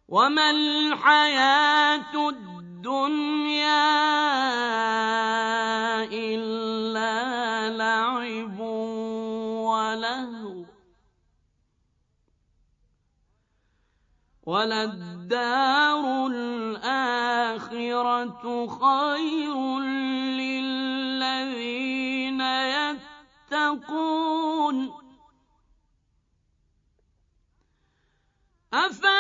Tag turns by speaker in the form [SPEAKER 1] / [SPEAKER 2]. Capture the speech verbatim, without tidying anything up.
[SPEAKER 1] وما الحياة الدنيا إلا لعب ولهو وللدار الآخرة خير للذين يتقون أفلا